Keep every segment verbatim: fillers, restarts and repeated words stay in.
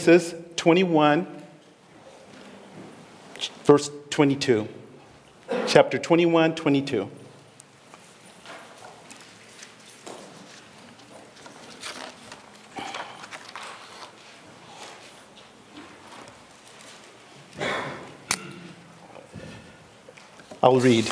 Genesis twenty-one, verse twenty-two. Chapter twenty-one, twenty-two. I'll read.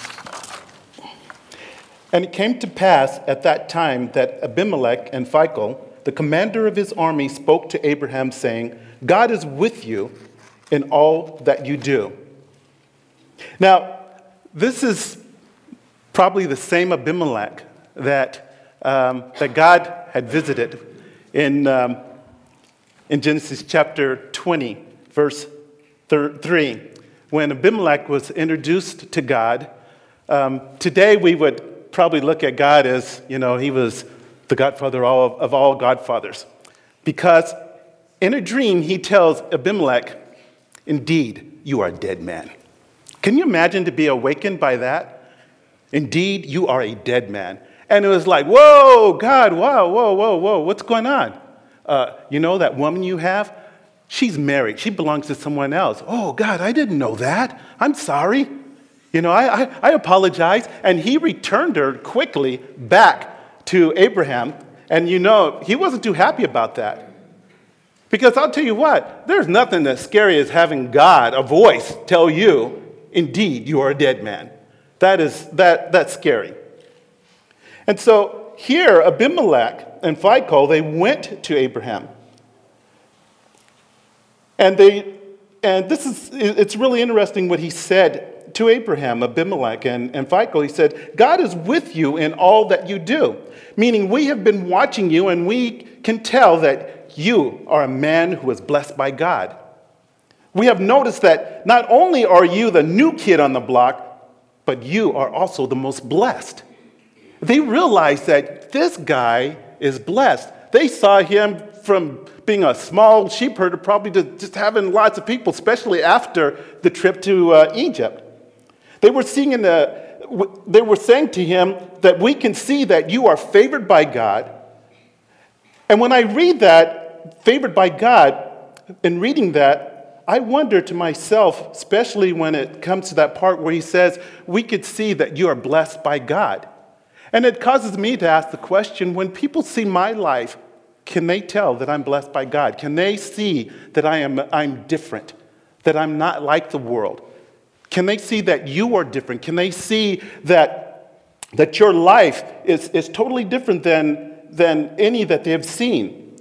And it came to pass at that time that Abimelech and Phicol, the commander of his army, spoke to Abraham, saying, God is with you in all that you do. Now, this is probably the same Abimelech that, um, that God had visited in, um, in Genesis chapter twenty, verse three. When Abimelech was introduced to God, um, today we would probably look at God as, you know, he was the godfather of all, of all godfathers. Because in a dream, he tells Abimelech, indeed, you are a dead man. Can you imagine to be awakened by that? Indeed, you are a dead man. And it was like, whoa, God, wow, whoa, whoa, whoa, what's going on? Uh, you know that woman you have? She's married. She belongs to someone else. Oh, God, I didn't know that. I'm sorry. You know, I, I, I apologize. And he returned her quickly back to Abraham. And you know, he wasn't too happy about that. Because I'll tell you what, there's nothing as scary as having God, a voice, tell you, indeed, you are a dead man. That is, that, that's scary. And so here, Abimelech and Phicol, they went to Abraham. And they, and this is, it's really interesting what he said to Abraham, Abimelech, and, and Phicol. He said, God is with you in all that you do. Meaning we have been watching you and we can tell that you are a man who is blessed by God. We have noticed that not only are you the new kid on the block, but you are also the most blessed. They realized that this guy is blessed. They saw him from being a small sheep herder, probably to just having lots of people, especially after the trip to uh, Egypt. They were seeing in the, they were saying to him that we can see that you are favored by God. And when I read that, favored by God, in reading that, I wonder to myself, especially when it comes to that part where he says, we could see that you are blessed by God. And it causes me to ask the question, when people see my life, can they tell that I'm blessed by God? Can they see that I am I'm different, that I'm not like the world? Can they see that you are different? Can they see that, that your life is, is totally different than, than any that they have seen?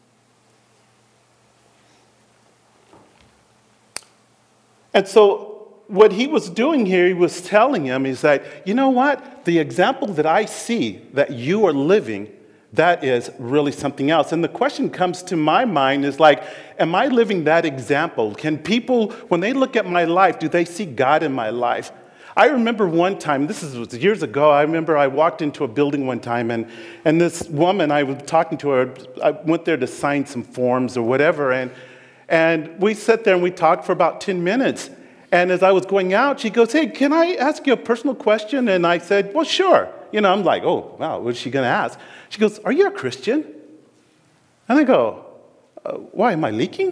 And so what he was doing here, he was telling him, is that, you know what? The example that I see that you are living, that is really something else. And the question comes to my mind is like, am I living that example? Can people, when they look at my life, do they see God in my life? I remember one time, this is years ago, I remember I walked into a building one time, and, and this woman, I was talking to her, I went there to sign some forms or whatever, and, and we sat there and we talked for about ten minutes. And as I was going out, she goes, hey, can I ask you a personal question? And I said, well, sure. You know, I'm like, oh, wow, what's she going to ask? She goes, are you a Christian? And I go, uh, why, am I leaking?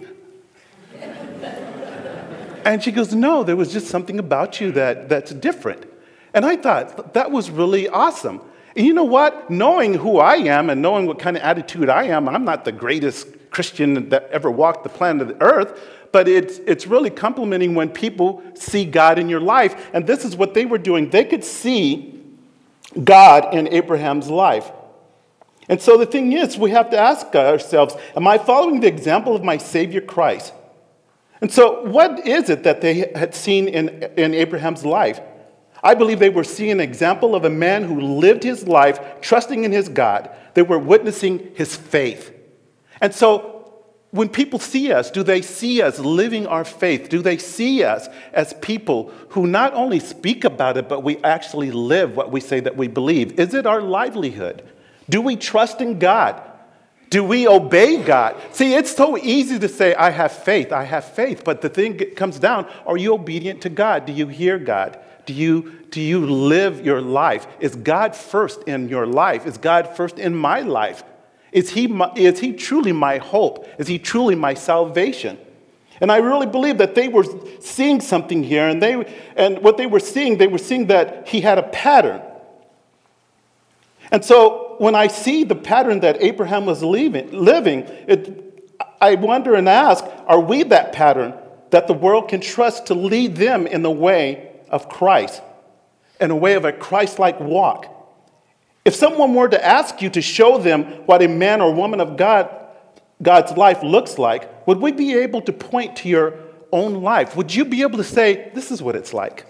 And she goes, no, there was just something about you that, that's different. And I thought, that was really awesome. And you know what? Knowing who I am and knowing what kind of attitude I am, I'm not the greatest Christian that ever walked the planet Earth, but it's, it's really complimenting when people see God in your life. And this is what they were doing. They could see God in Abraham's life. And so the thing is, we have to ask ourselves, am I following the example of my Savior Christ? And so what is it that they had seen in, in Abraham's life? I believe they were seeing an example of a man who lived his life trusting in his God. They were witnessing his faith. And so when people see us, do they see us living our faith? Do they see us as people who not only speak about it, but we actually live what we say that we believe? Is it our livelihood? Do we trust in God? Do we obey God? See, it's so easy to say, I have faith, I have faith. But the thing comes down, are you obedient to God? Do you hear God? Do you, do you live your life? Is God first in your life? Is God first in my life? Is he, my, is he truly my hope? Is he truly my salvation? And I really believe that they were seeing something here, and they and what they were seeing, they were seeing that he had a pattern. And so when I see the pattern that Abraham was leaving, living, it, I wonder and ask, are we that pattern that the world can trust to lead them in the way of Christ, in a way of a Christ-like walk? If someone were to ask you to show them what a man or woman of God God's life looks like, would we be able to point to your own life? Would you be able to say, this is what it's like?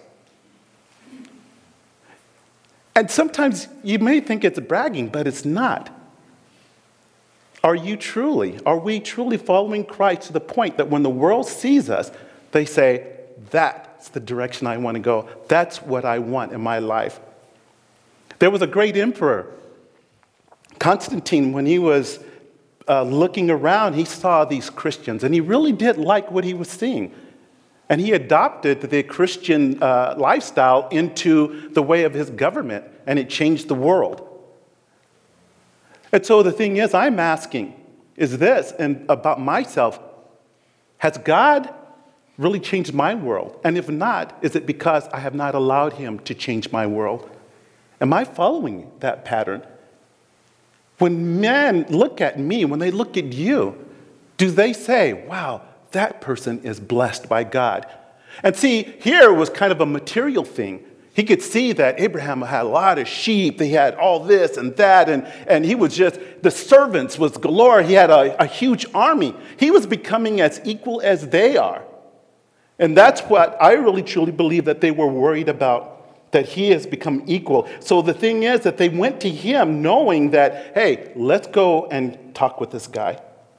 And sometimes you may think it's bragging, but it's not. Are you truly, are we truly following Christ to the point that when the world sees us, they say, that's the direction I want to go. That's what I want in my life. There was a great emperor, Constantine, when he was Uh, looking around, he saw these Christians, and he really did like what he was seeing. And he adopted the Christian uh, lifestyle into the way of his government, and it changed the world. And so the thing is, I'm asking, is this, and about myself, has God really changed my world? And if not, is it because I have not allowed him to change my world? Am I following that pattern? When men look at me, when they look at you, do they say, wow, that person is blessed by God? And see, here was kind of a material thing. He could see that Abraham had a lot of sheep. He had all this and that, and, and he was just, the servants was galore. He had a, a huge army. He was becoming as equal as they are. And that's what I really truly believe that they were worried about, that he has become equal. So the thing is that they went to him knowing that, hey, let's go and talk with this guy.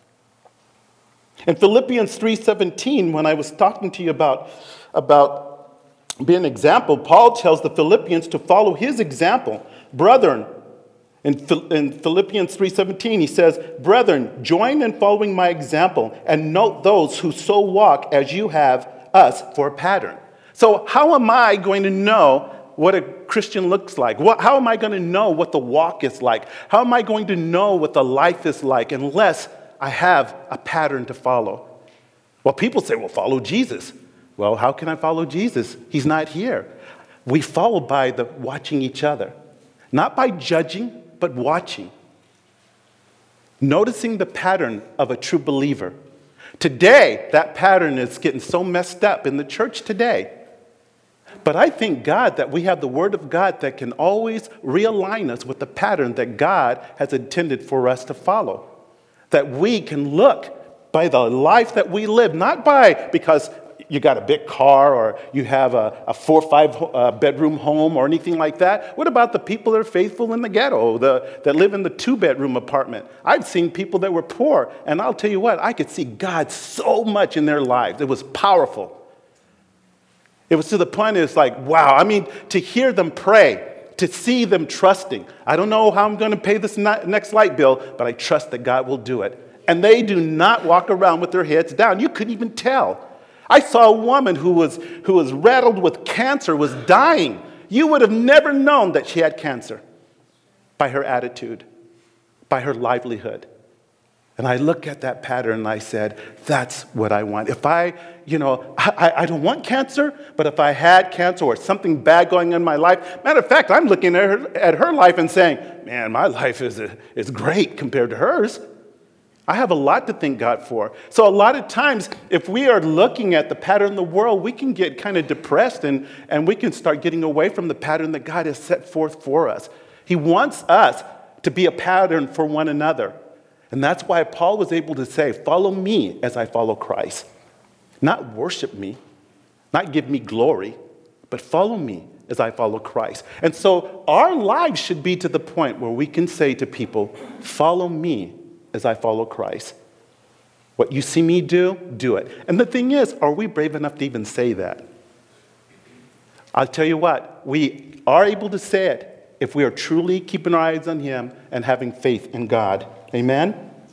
In Philippians three seventeen, when I was talking to you about, about being an example, Paul tells the Philippians to follow his example. Brethren, in, in Philippians three seventeen, he says, brethren, join in following my example and note those who so walk as you have us for a pattern. So how am I going to know what a Christian looks like? What, how am I going to know what the walk is like? How am I going to know what the life is like unless I have a pattern to follow? Well, people say, well, follow Jesus. Well, how can I follow Jesus? He's not here. We follow by the watching each other. Not by judging, but watching. Noticing the pattern of a true believer. Today, that pattern is getting so messed up in the church today. But I thank God that we have the Word of God that can always realign us with the pattern that God has intended for us to follow. That we can look by the life that we live, not by because you got a big car or you have a, a four or five uh, bedroom home or anything like that. What about the people that are faithful in the ghetto, the, that live in the two bedroom apartment? I've seen people that were poor, and I'll tell you what, I could see God so much in their lives. It was powerful. It was to the point it's like, wow, I mean, to hear them pray, to see them trusting. I don't know how I'm going to pay this next light bill, but I trust that God will do it. And they do not walk around with their heads down. You couldn't even tell. I saw a woman who was, who was riddled with cancer, was dying. You would have never known that she had cancer by her attitude, by her livelihood. And I look at that pattern and I said, that's what I want. If I, you know, I, I don't want cancer, but if I had cancer or something bad going on in my life, matter of fact, I'm looking at her, at her life and saying, man, my life is, is great compared to hers. I have a lot to thank God for. So a lot of times, if we are looking at the pattern of the world, we can get kind of depressed and, and we can start getting away from the pattern that God has set forth for us. He wants us to be a pattern for one another. And that's why Paul was able to say, follow me as I follow Christ. Not worship me, not give me glory, but follow me as I follow Christ. And so our lives should be to the point where we can say to people, follow me as I follow Christ. What you see me do, do it. And the thing is, are we brave enough to even say that? I'll tell you what, we are able to say it if we are truly keeping our eyes on him and having faith in God. Amen?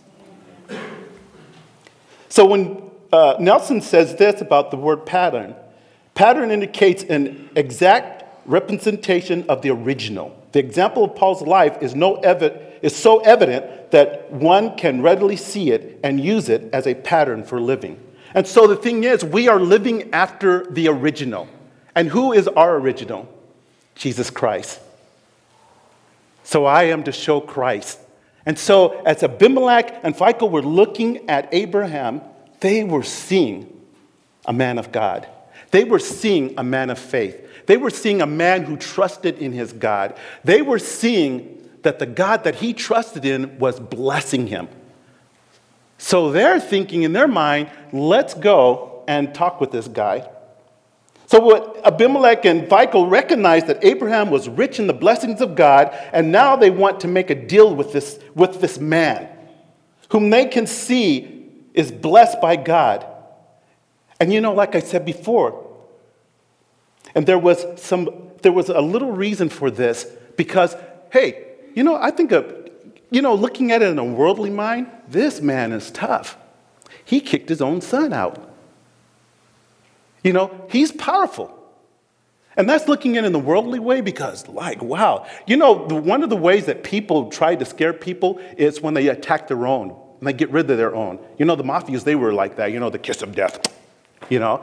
So when uh, Nelson says this about the word pattern, pattern indicates an exact representation of the original. The example of Paul's life is, no evi- is so evident that one can readily see it and use it as a pattern for living. And so the thing is, we are living after the original. And who is our original? Jesus Christ. So I am to show Christ. And so as Abimelech and Phicol were looking at Abraham, they were seeing a man of God. They were seeing a man of faith. They were seeing a man who trusted in his God. They were seeing that the God that he trusted in was blessing him. So they're thinking in their mind, let's go and talk with this guy. So what Abimelech and Phicol recognized that Abraham was rich in the blessings of God, and now they want to make a deal with this, with this man, whom they can see is blessed by God. And you know, like I said before, and there was some, there was a little reason for this, because, hey, you know, I think of, you know, looking at it in a worldly mind, this man is tough. He kicked his own son out. You know, he's powerful. And that's looking at it in the worldly way because, like, wow. You know, the, one of the ways that people try to scare people is when they attack their own, and they get rid of their own. You know, the mafias, they were like that, you know, the kiss of death, you know.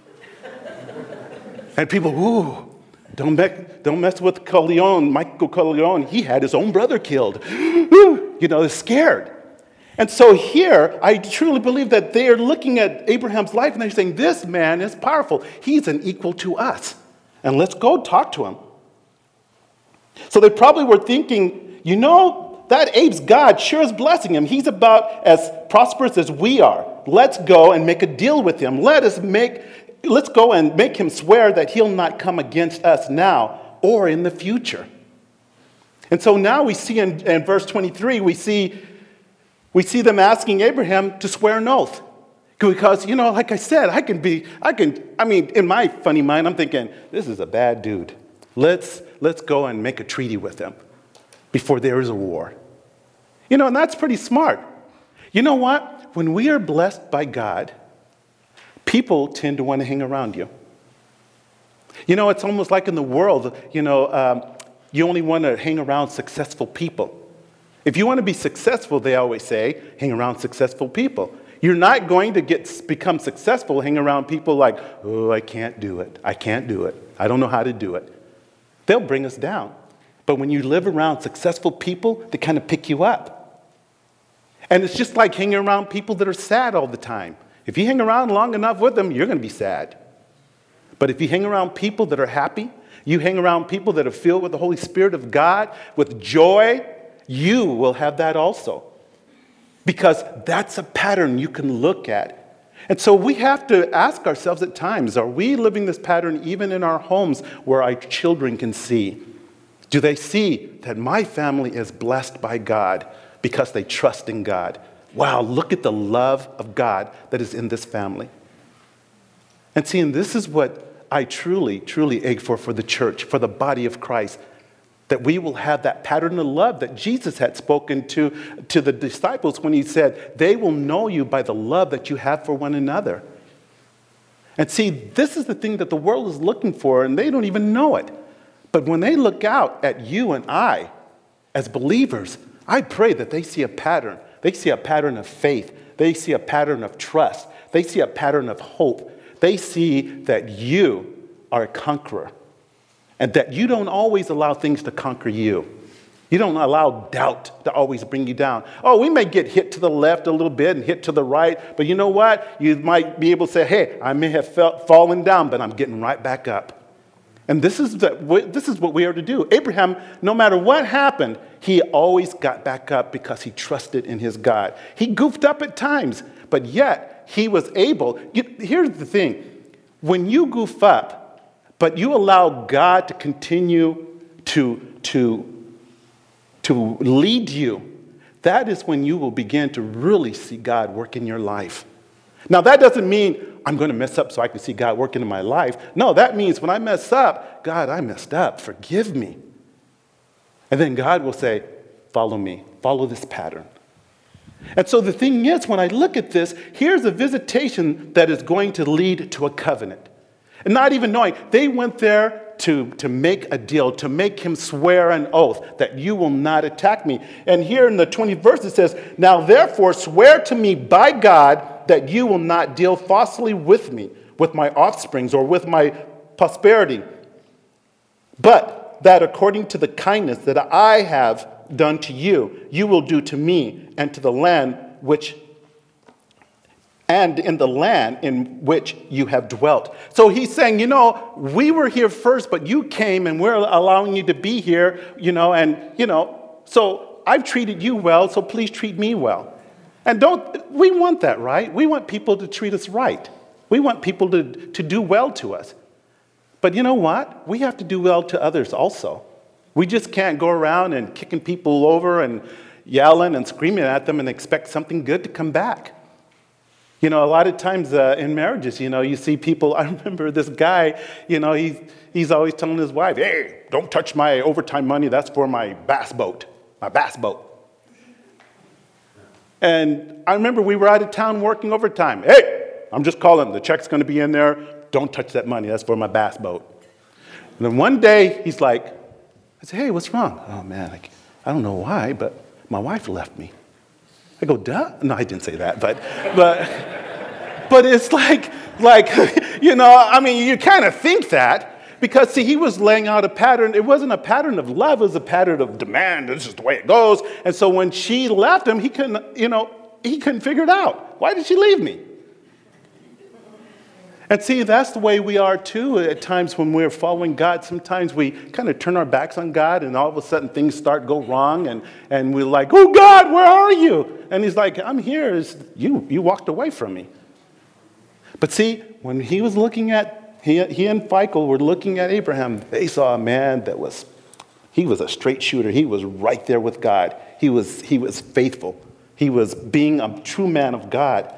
And people, ooh, don't, make, don't mess with Corleone, Michael Corleone. He had his own brother killed. You know, they're scared. And so here, I truly believe that they are looking at Abraham's life and they're saying, this man is powerful. He's an equal to us. And let's go talk to him. So they probably were thinking, you know, that Abe's God sure is blessing him. He's about as prosperous as we are. Let's go and make a deal with him. Let us make, let's go and make him swear that he'll not come against us now or in the future. And so now we see in, in verse twenty-three, we see We see them asking Abraham to swear an oath. Because, you know, like I said, I can be, I can, I mean, in my funny mind, I'm thinking, this is a bad dude. Let's, let's go and make a treaty with him before there is a war. You know, and that's pretty smart. You know what? When we are blessed by God, people tend to want to hang around you. You know, it's almost like in the world, you know, um, you only want to hang around successful people. If you want to be successful, they always say, hang around successful people. You're not going to get become successful hang around people like, oh, I can't do it. I can't do it. I don't know how to do it. They'll bring us down. But when you live around successful people, they kind of pick you up. And it's just like hanging around people that are sad all the time. If you hang around long enough with them, you're going to be sad. But if you hang around people that are happy, you hang around people that are filled with the Holy Spirit of God, with joy, you will have that also. Because that's a pattern you can look at. And so we have to ask ourselves at times, are we living this pattern even in our homes where our children can see? Do they see that my family is blessed by God because they trust in God? Wow, look at the love of God that is in this family. And see, and this is what I truly, truly ache for for the church, for the body of Christ, that we will have that pattern of love that Jesus had spoken to, to the disciples when he said, they will know you by the love that you have for one another. And see, this is the thing that the world is looking for, and they don't even know it. But when they look out at you and I, as believers, I pray that they see a pattern. They see a pattern of faith. They see a pattern of trust. They see a pattern of hope. They see that you are a conqueror. And that you don't always allow things to conquer you. You don't allow doubt to always bring you down. Oh, we may get hit to the left a little bit and hit to the right, but you know what? You might be able to say, hey, I may have felt, fallen down, but I'm getting right back up. And this is, the, this is what we are to do. Abraham, no matter what happened, he always got back up because he trusted in his God. He goofed up at times, but yet he was able. You, here's the thing. When you goof up, but you allow God to continue to, to, to lead you, that is when you will begin to really see God work in your life. Now, that doesn't mean I'm going to mess up so I can see God working in my life. No, that means when I mess up, God, I messed up. Forgive me. And then God will say, follow me. Follow this pattern. And so the thing is, when I look at this, here's a visitation that is going to lead to a covenant. And not even knowing, they went there to, to make a deal, to make him swear an oath that you will not attack me. And here in the twentieth verse it says, now therefore swear to me by God that you will not deal falsely with me, with my offsprings, or with my posterity, but that according to the kindness that I have done to you, you will do to me and to the land which and in the land in which you have dwelt. So he's saying, you know, we were here first, but you came and we're allowing you to be here, you know, and, you know, so I've treated you well, so please treat me well. And don't, we want that, right? We want people to treat us right. We want people to, to do well to us. But you know what? We have to do well to others also. We just can't go around and kicking people over and yelling and screaming at them and expect something good to come back. You know, a lot of times uh, in marriages, you know, you see people, I remember this guy, you know, he's, he's always telling his wife, hey, don't touch my overtime money, that's for my bass boat, my bass boat. And I remember we were out of town working overtime. Hey, I'm just calling, the check's going to be in there, don't touch that money, that's for my bass boat. And then one day, he's like, I said, hey, what's wrong? Oh man, I, I don't know why, but my wife left me. I go, duh? No, I didn't say that, but, but, but it's like, like, you know, I mean, you kind of think that because, see, he was laying out a pattern. It wasn't a pattern of love, it was a pattern of demand. This is the way it goes. And so when she left him, he couldn't, you know, he couldn't figure it out. Why did she leave me? And see, that's the way we are too at times when we're following God. Sometimes we kind of turn our backs on God and all of a sudden things start to go wrong and, and we're like, oh God, where are you? And he's like, I'm here. It's, you, you walked away from me. But see, when he was looking at, he, he and Phicol were looking at Abraham, they saw a man that was, he was a straight shooter. He was right there with God. He was, he was faithful. He was being a true man of God.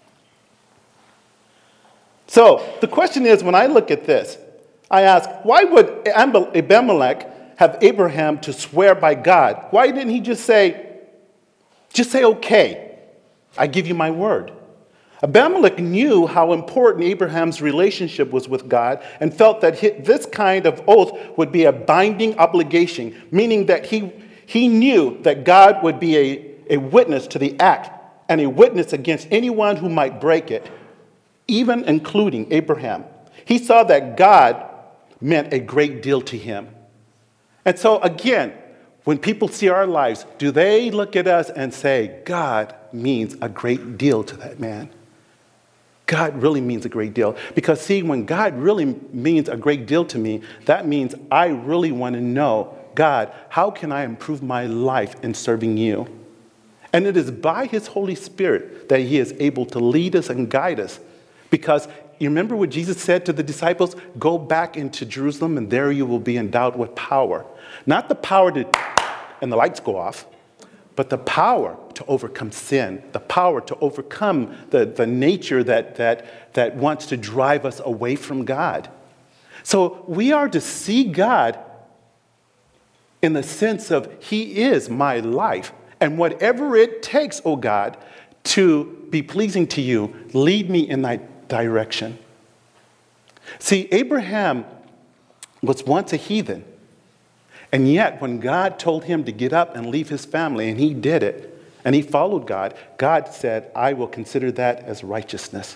So the question is, when I look at this, I ask, why would Abimelech have Abraham to swear by God? Why didn't he just say, just say, okay, I give you my word? Abimelech knew how important Abraham's relationship was with God and felt that this kind of oath would be a binding obligation, meaning that he, he knew that God would be a, a witness to the act and a witness against anyone who might break it, even including Abraham. He saw that God meant a great deal to him. And so again, when people see our lives, do they look at us and say, God means a great deal to that man? God really means a great deal. Because see, when God really means a great deal to me, that means I really want to know, God, how can I improve my life in serving you? And it is by his Holy Spirit that he is able to lead us and guide us. Because you remember what Jesus said to the disciples? Go back into Jerusalem and there you will be endowed with power. Not the power to, and the lights go off, but the power to overcome sin, the power to overcome the, the nature that, that, that wants to drive us away from God. So we are to see God in the sense of he is my life. And whatever it takes, oh God, to be pleasing to you, lead me in that direction. See, Abraham was once a heathen. And yet, when God told him to get up and leave his family, and he did it, and he followed God, God said, I will consider that as righteousness.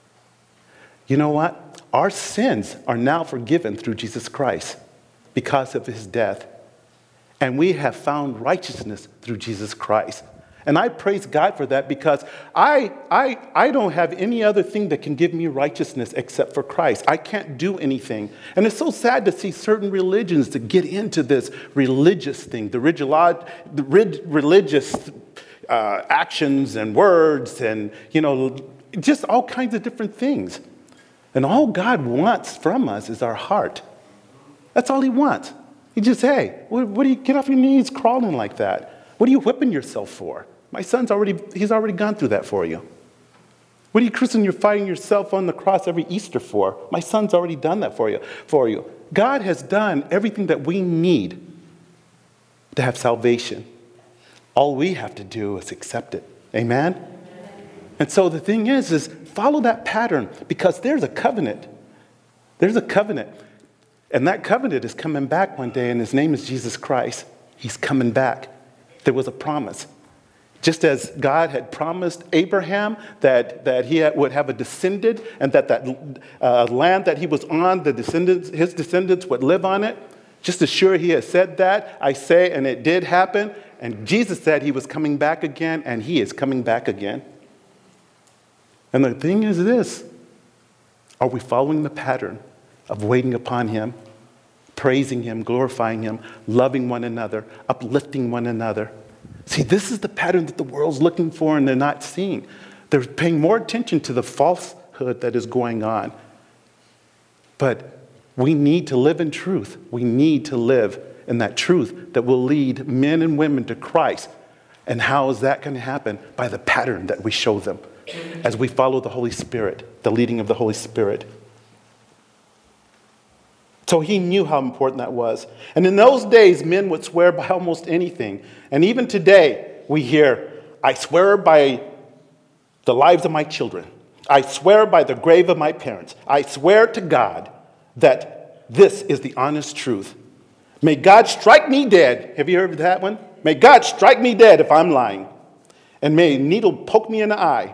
You know what? Our sins are now forgiven through Jesus Christ because of his death. And we have found righteousness through Jesus Christ. And I praise God for that because I, I, I don't have any other thing that can give me righteousness except for Christ. I can't do anything. And it's so sad to see certain religions to get into this religious thing, the, rigid, the religious uh, actions and words and, you know, just all kinds of different things. And all God wants from us is our heart. That's all he wants. He just, hey, what, what do you get off your knees crawling like that? What are you whipping yourself for? My son's already, he's already gone through that for you. What are you crucifying yourself on the cross every Easter for? My son's already done that for you. For you. God has done everything that we need to have salvation. All we have to do is accept it. Amen? Amen. And so the thing is, is follow that pattern because there's a covenant. There's a covenant. And that covenant is coming back one day, and his name is Jesus Christ. He's coming back. There was a promise. Just as God had promised Abraham that, that he had, would have a descendant, and that that uh, land that he was on, the descendants, his descendants would live on it. Just as sure he has said that, I say, and it did happen. And Jesus said he was coming back again, and he is coming back again. And the thing is this: are we following the pattern of waiting upon him, praising him, glorifying him, loving one another, uplifting one another? See, this is the pattern that the world's looking for and they're not seeing. They're paying more attention to the falsehood that is going on. But we need to live in truth. We need to live in that truth that will lead men and women to Christ. And how is that going to happen? By the pattern that we show them as we follow the Holy Spirit, the leading of the Holy Spirit. So he knew how important that was. And in those days, men would swear by almost anything. And even today, we hear, I swear by the lives of my children. I swear by the grave of my parents. I swear to God that this is the honest truth. May God strike me dead. Have you heard of that one? May God strike me dead if I'm lying. And may a needle poke me in the eye.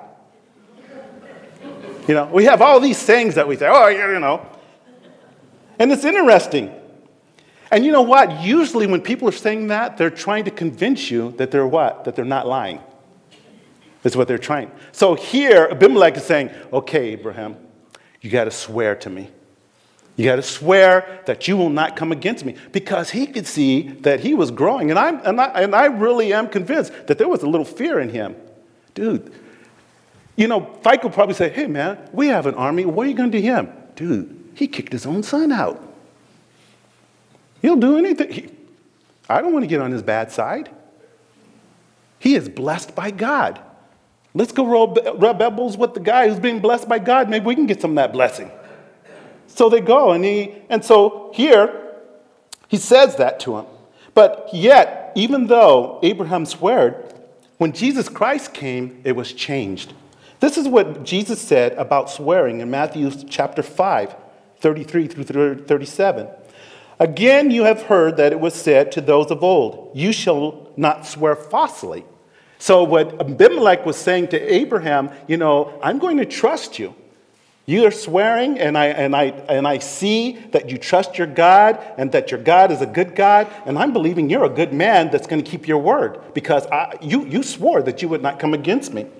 You know, we have all these sayings that we say, oh, you know. And it's interesting. And you know what? Usually when people are saying that, they're trying to convince you that they're what? That they're not lying. That's what they're trying. So here, Abimelech is saying, okay, Abraham, you got to swear to me. You got to swear that you will not come against me. Because he could see that he was growing. And, I'm, and, I, and I really am convinced that there was a little fear in him. Dude, you know, Fico probably say, hey, man, we have an army. What are you going to do to him? Dude, he kicked his own son out. He'll do anything. He, I don't want to get on his bad side. He is blessed by God. Let's go rub, rub elbows with the guy who's being blessed by God. Maybe we can get some of that blessing. So they go, and he, and so here, he says that to him. But yet, even though Abraham swore, when Jesus Christ came, it was changed. This is what Jesus said about swearing in Matthew chapter five, thirty-three through thirty-seven. Again, you have heard that it was said to those of old, you shall not swear falsely. So what Abimelech was saying to Abraham, you know, I'm going to trust you. You are swearing, and I, and, I, and I see that you trust your God and that your God is a good God, and I'm believing you're a good man that's going to keep your word because I, you, you swore that you would not come against me.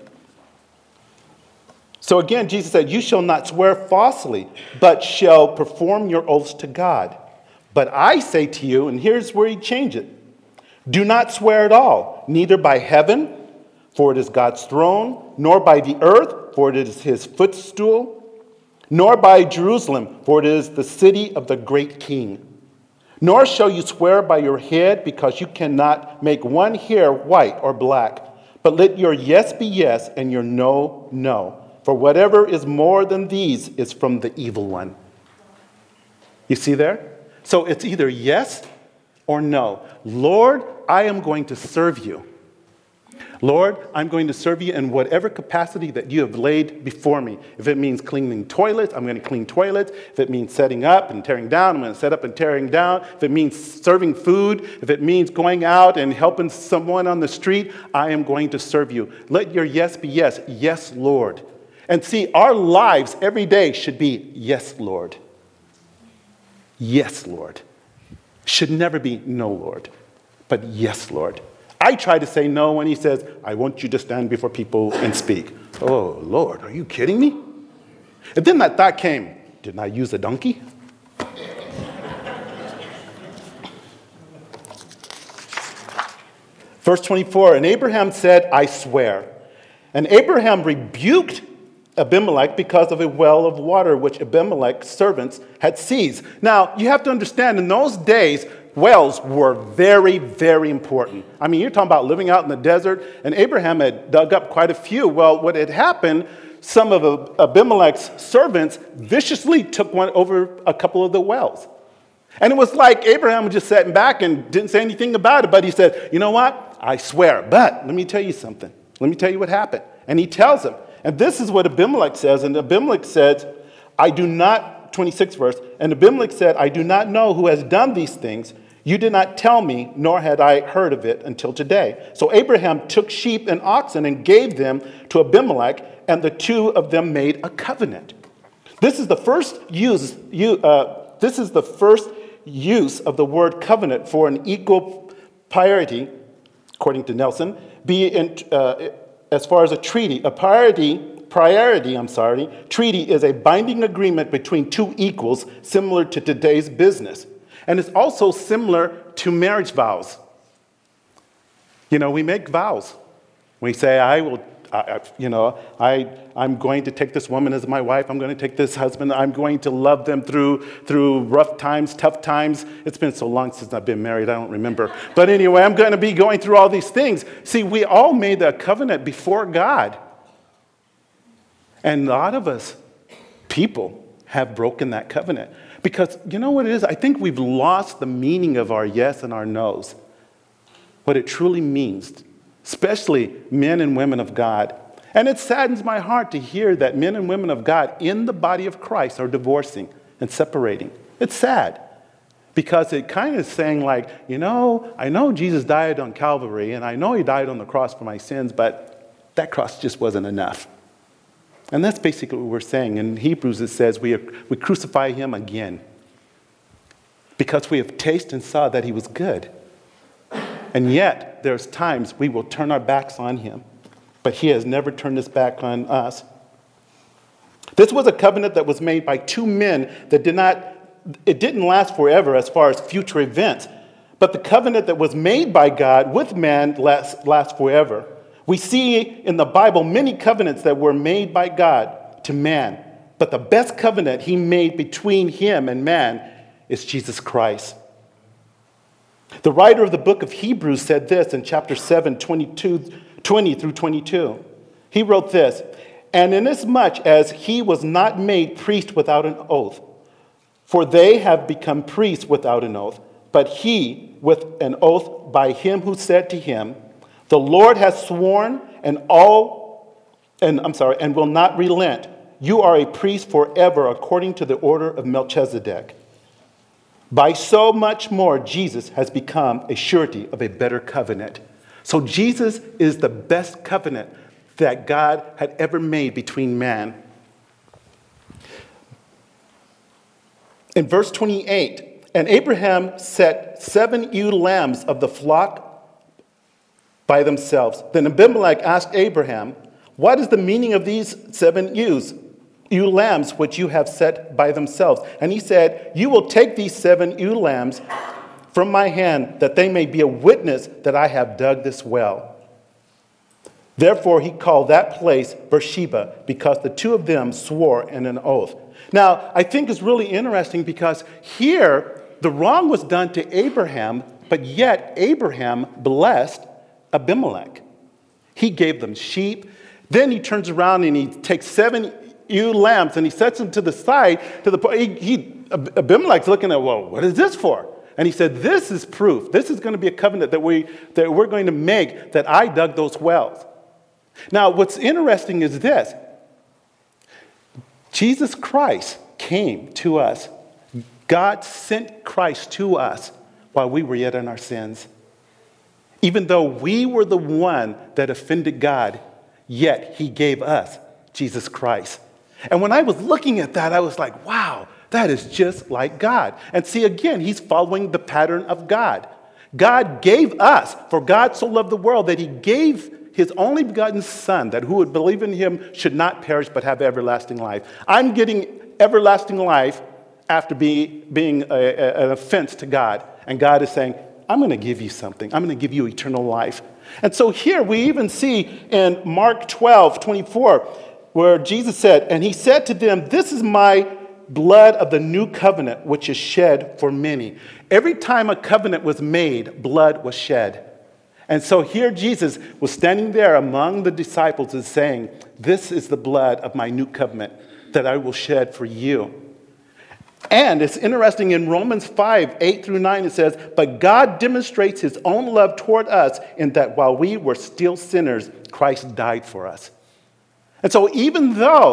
So again, Jesus said, you shall not swear falsely, but shall perform your oaths to God. But I say to you, and here's where he changed it, do not swear at all, neither by heaven, for it is God's throne, nor by the earth, for it is his footstool, nor by Jerusalem, for it is the city of the great king. Nor shall you swear by your head, because you cannot make one hair white or black. But let your yes be yes, and your no, no. For whatever is more than these is from the evil one. You see there? So it's either yes or no. Lord, I am going to serve you. Lord, I'm going to serve you in whatever capacity that you have laid before me. If it means cleaning toilets, I'm going to clean toilets. If it means setting up and tearing down, I'm going to set up and tearing down. If it means serving food, if it means going out and helping someone on the street, I am going to serve you. Let your yes be yes. Yes, Lord. And see, our lives every day should be yes, Lord. Yes, Lord. Should never be no, Lord, but yes, Lord. I try to say no when he says, I want you to stand before people and speak. Oh, Lord, are you kidding me? And then that thought came, didn't I use a donkey? Verse twenty-four, and Abraham said, I swear. And Abraham rebuked Abimelech because of a well of water which Abimelech's servants had seized. Now, you have to understand, in those days, wells were very, very important. I mean, you're talking about living out in the desert, and Abraham had dug up quite a few. Well, what had happened, some of Abimelech's servants viciously took one over a couple of the wells. And it was like Abraham was just sitting back and didn't say anything about it, but he said, you know what? I swear. But let me tell you something. Let me tell you what happened. And he tells him. And this is what Abimelech says. And Abimelech says, I do not twenty-sixth verse, and Abimelech said, I do not know who has done these things. You did not tell me, nor had I heard of it until today. So Abraham took sheep and oxen and gave them to Abimelech, and the two of them made a covenant. This is the first use, you, uh, this is the first use of the word covenant for an equal priority, according to Nelson, be in, uh, as far as a treaty. A priority, priority, I'm sorry, treaty is a binding agreement between two equals, similar to today's business. And it's also similar to marriage vows. You know, we make vows. We say, I will, I, you know, I, I'm going to take this woman as my wife. I'm going to take this husband. I'm going to love them through, through rough times, tough times. It's been so long since I've been married, I don't remember. But anyway, I'm going to be going through all these things. See, we all made a covenant before God. And a lot of us, people, have broken that covenant. Because you know what it is? I think we've lost the meaning of our yes and our no's. What it truly means, especially men and women of God. And it saddens my heart to hear that men and women of God in the body of Christ are divorcing and separating. It's sad. Because it kind of is saying like, you know, I know Jesus died on Calvary, and I know he died on the cross for my sins, but that cross just wasn't enough. And that's basically what we're saying. In Hebrews, it says we, we crucify him again because we have tasted and saw that he was good. And yet, there's times we will turn our backs on him, but he has never turned his back on us. This was a covenant that was made by two men that did not, it didn't last forever as far as future events, but the covenant that was made by God with man lasts, lasts forever. We see in the Bible many covenants that were made by God to man. But the best covenant he made between him and man is Jesus Christ. The writer of the book of Hebrews said this in chapter seven, twenty-two, twenty through twenty-two. He wrote this, and inasmuch as he was not made priest without an oath, for they have become priests without an oath, but he with an oath by him who said to him, the Lord has sworn and all, and I'm sorry, and will not relent. You are a priest forever according to the order of Melchizedek. By so much more, Jesus has become a surety of a better covenant. So Jesus is the best covenant that God had ever made between man. In verse twenty-eight, and Abraham set seven ewe lambs of the flock by themselves. Then Abimelech asked Abraham, what is the meaning of these seven ewes, ewe lambs which you have set by themselves? And he said, you will take these seven ewe lambs from my hand, that they may be a witness that I have dug this well. Therefore he called that place Beersheba, because the two of them swore in an oath. Now, I think it's really interesting because here the wrong was done to Abraham, but yet Abraham blessed Abimelech. He gave them sheep. Then he turns around and he takes seven ewe lambs and he sets them to the side. To the he, he Abimelech's looking at, well, what is this for? And he said, this is proof. This is going to be a covenant that we that we're going to make, that I dug those wells. Now, what's interesting is this: Jesus Christ came to us. God sent Christ to us while we were yet in our sins. Even though we were the one that offended God, yet he gave us Jesus Christ. And when I was looking at that, I was like, wow, that is just like God. And see, again, he's following the pattern of God. God gave us, for God so loved the world that he gave his only begotten son, that who would believe in him should not perish but have everlasting life. I'm getting everlasting life after be, being a, a, an offense to God. And God is saying, I'm going to give you something. I'm going to give you eternal life. And so here we even see in Mark twelve, twenty-four, where Jesus said, and he said to them, this is my blood of the new covenant, which is shed for many. Every time a covenant was made, blood was shed. And so here Jesus was standing there among the disciples and saying, this is the blood of my new covenant that I will shed for you. And it's interesting, in Romans five, eight through nine, it says, but God demonstrates his own love toward us in that while we were still sinners, Christ died for us. And so even though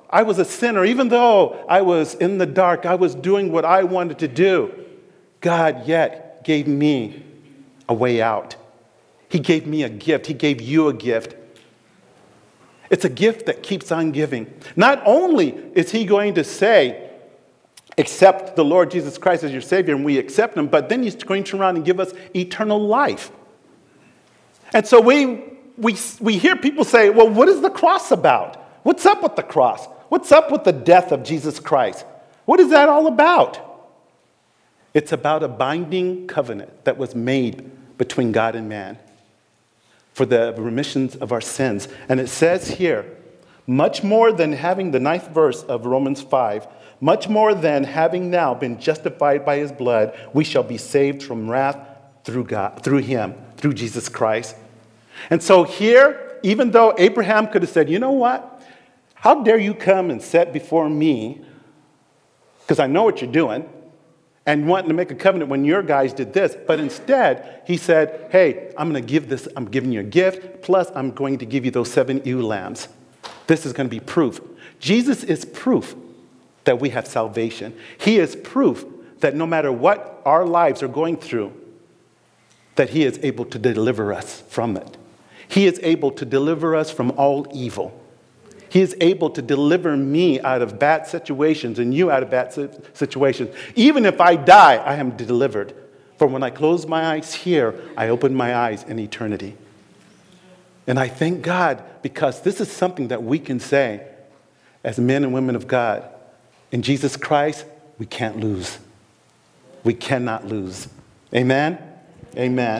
I was a sinner, even though I was in the dark, I was doing what I wanted to do, God yet gave me a way out. He gave me a gift. He gave you a gift. It's a gift that keeps on giving. Not only is he going to say, accept the Lord Jesus Christ as your Savior, and we accept him, but then he's going to turn around and give us eternal life. And so we, we, we hear people say, well, what is the cross about? What's up with the cross? What's up with the death of Jesus Christ? What is that all about? It's about a binding covenant that was made between God and man for the remissions of our sins. And it says here, much more than having the ninth verse of Romans five, much more than having now been justified by his blood, we shall be saved from wrath through God, through him, through Jesus Christ. And so here, even though Abraham could have said, you know what? How dare you come and set before me, because I know what you're doing, and wanting to make a covenant when your guys did this. But instead, he said, hey, I'm going to give this, I'm giving you a gift, plus I'm going to give you those seven ewe lambs. This is going to be proof. Jesus is proof that we have salvation. He is proof that no matter what our lives are going through, that he is able to deliver us from it. He is able to deliver us from all evil. He is able to deliver me out of bad situations and you out of bad situations. Even if I die, I am delivered. For when I close my eyes here, I open my eyes in eternity. And I thank God because this is something that we can say as men and women of God. In Jesus Christ, we can't lose. We cannot lose. Amen? Amen.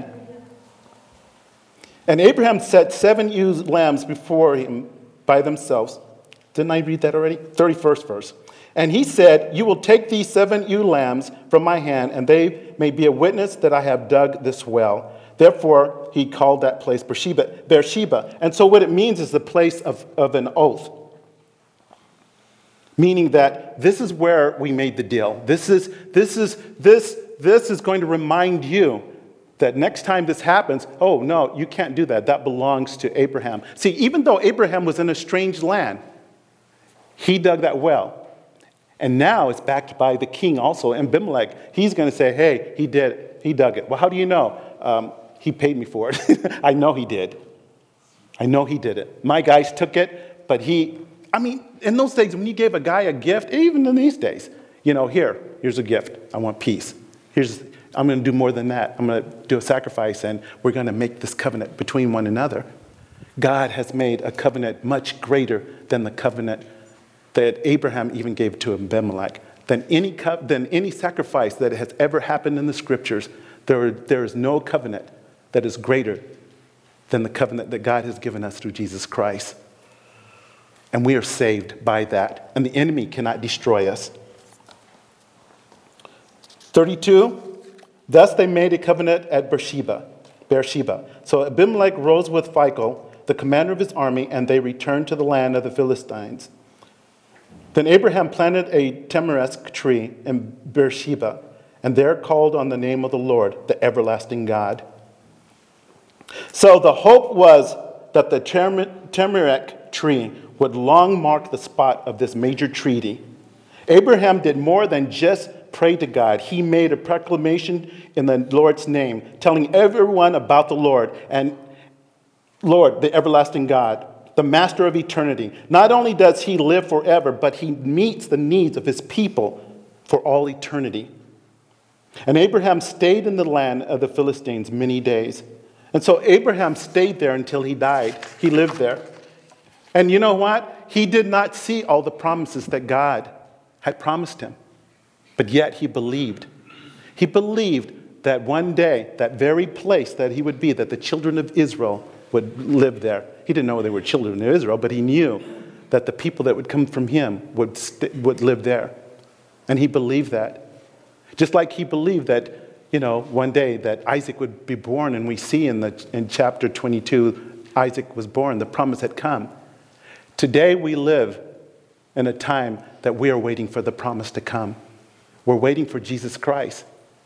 And Abraham set seven ewe lambs before him by themselves. Didn't I read that already? thirty-first verse. And he said, you will take these seven ewe lambs from my hand, and they may be a witness that I have dug this well. Therefore, he called that place Beersheba. Beersheba. And so what it means is the place of, of an oath. Meaning that this is where we made the deal. This is, this is, this, this is going to remind you that next time this happens, oh, no, you can't do that. That belongs to Abraham. See, even though Abraham was in a strange land, he dug that well. And now it's backed by the king also, Abimelech. He's going to say, hey, he did it. He dug it. Well, how do you know? Um, he paid me for it. I know he did. I know he did it. My guys took it, but he, I mean, in those days, when you gave a guy a gift, even in these days, you know, here, here's a gift. I want peace. Here's I'm going to do more than that. I'm going to do a sacrifice, and we're going to make this covenant between one another. God has made a covenant much greater than the covenant that Abraham even gave to Abimelech. Than any, co- than any sacrifice that has ever happened in the scriptures, there, there is no covenant that is greater than the covenant that God has given us through Jesus Christ. And we are saved by that. And the enemy cannot destroy us. thirty-two. Thus they made a covenant at Beersheba. Beersheba. So Abimelech rose with Phicol, the commander of his army, and they returned to the land of the Philistines. Then Abraham planted a tamarisk tree in Beersheba, and there called on the name of the Lord, the everlasting God. So the hope was that the tamarisk tree would long mark the spot of this major treaty. Abraham did more than just pray to God. He made a proclamation in the Lord's name, telling everyone about the Lord and Lord, the everlasting God, the master of eternity. Not only does he live forever, but he meets the needs of his people for all eternity. And Abraham stayed in the land of the Philistines many days. And so Abraham stayed there until he died. He lived there. And you know what? He did not see all the promises that God had promised him. But yet he believed. He believed that one day, that very place that he would be, that the children of Israel would live there. He didn't know they were children of Israel, but he knew that the people that would come from him would, st- would live there. And he believed that. Just like he believed that, you know, one day that Isaac would be born, and we see in, the, in chapter twenty-two, Isaac was born, the promise had come. Today we live in a time that we are waiting for the promise to come. We're waiting for Jesus Christ.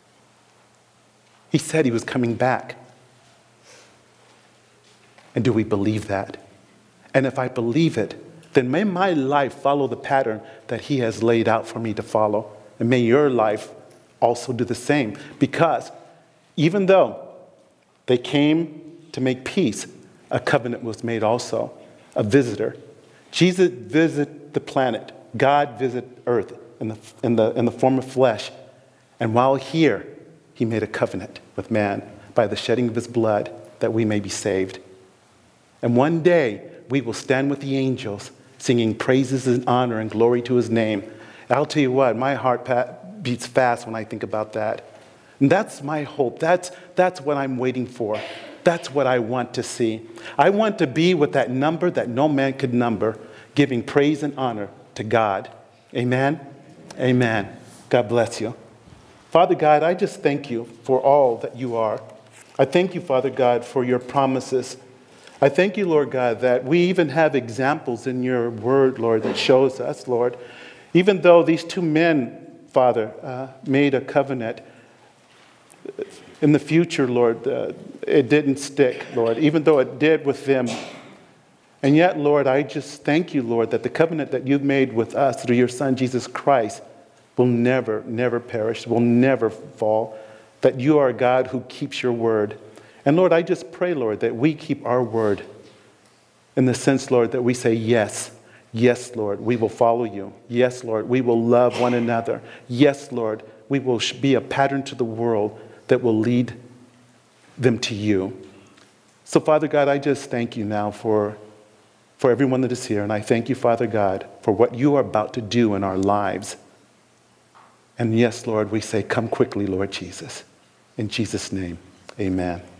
He said he was coming back. And do we believe that? And if I believe it, then may my life follow the pattern that he has laid out for me to follow. And may your life also do the same. Because even though they came to make peace, a covenant was made also, a visitor. Jesus visited the planet. God visited earth in the, in the, in the form of flesh. And while here, he made a covenant with man by the shedding of his blood that we may be saved. And one day, we will stand with the angels singing praises and honor and glory to his name. And I'll tell you what, my heart beats fast when I think about that. And that's my hope. That's, that's what I'm waiting for. That's what I want to see. I want to be with that number that no man could number, giving praise and honor to God. Amen? Amen. God bless you. Father God, I just thank you for all that you are. I thank you, Father God, for your promises. I thank you, Lord God, that we even have examples in your word, Lord, that shows us, Lord, even though these two men, Father, uh, made a covenant, in the future, Lord, uh, it didn't stick, Lord, even though it did with them. And yet, Lord, I just thank you, Lord, that the covenant that you've made with us through your Son, Jesus Christ, will never, never perish, will never fall, that you are a God who keeps your word. And Lord, I just pray, Lord, that we keep our word in the sense, Lord, that we say, yes, yes, Lord, we will follow you. Yes, Lord, we will love one another. Yes, Lord, we will be a pattern to the world that will lead them to you. So, Father God, I just thank you now for, for everyone that is here. And I thank you, Father God, for what you are about to do in our lives. And yes, Lord, we say, come quickly, Lord Jesus. In Jesus' name, amen.